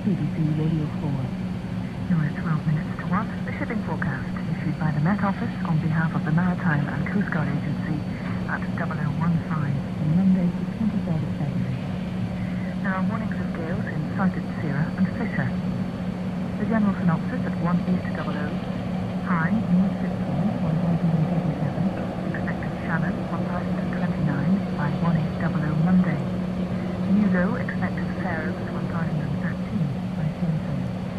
BBC Radio 4. Now it's 12 minutes to 1, the shipping forecast issued by the Met Office on behalf of the Maritime and Coast Guard Agency at 0015 on Monday, the 23rd of February. There are warnings of gales in sighted Sierra and Fisher. The general synopsis at 1800, high North Fitzroy 1037, expected shallow 1029 by 1800 Monday. New low expected Faroes 1013 by Thursday.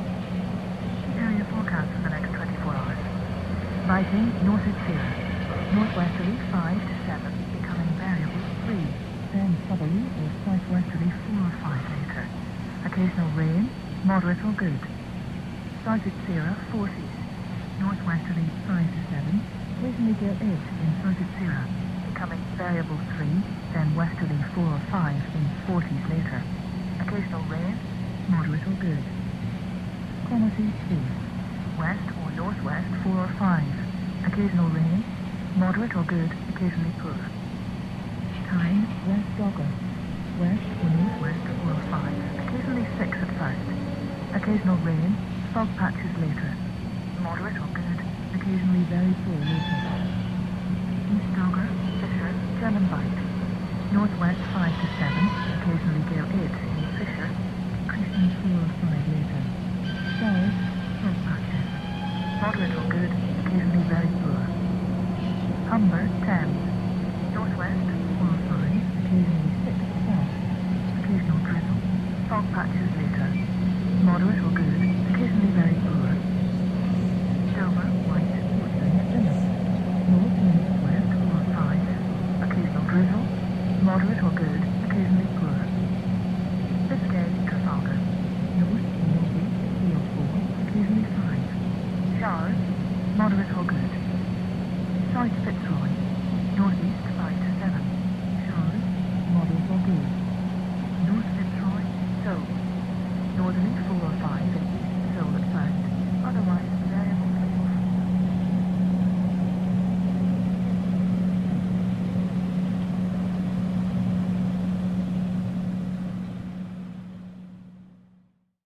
Area forecast for the next 24 hours. Rising northeast Sierra, northwesterly 5 to 7, becoming variable 3, then southerly or southwesterly 4 or 5 later. Occasional rain, moderate or good. Sighted Sierra 40s, northwesterly 5 to 7, occasionally gale 8 in sighted Sierra, becoming variable 3, then westerly 4 or 5 in 40s later. Occasional rain, moderate or good. Quality 2, west or northwest 4 or 5, occasional rain, moderate or good, occasionally poor. Time, west dogger, west or northwest 4 or 5, occasionally 6 at first. Occasional rain, fog patches later. Moderate or good, occasionally very poor later. East dogger, Fisher, German Bight. Northwest 5 to 7, occasionally gale 8 in Fisher, increasing 4 or 5 later. South, fog patches. Moderate or good, occasionally very poor. Humber, Thames. Northwest 4 or 5, occasionally 6 at south. Occasional drizzle, fog patches later. Moderate or good, occasionally very poor. Dover, White, Portland, Plymouth. North and northwest 4 or 5, occasional drizzle, moderate or good, occasionally poor. Biscay, Trafalgar. North or northeast 3 or 4, occasionally 5. Showers, moderate or good. South Fitzroy, northeast 5 to 7. Showers, moderate or good. North Fitzroy, Seoul. Northerly 4 or 5 in east Seoul at first, otherwise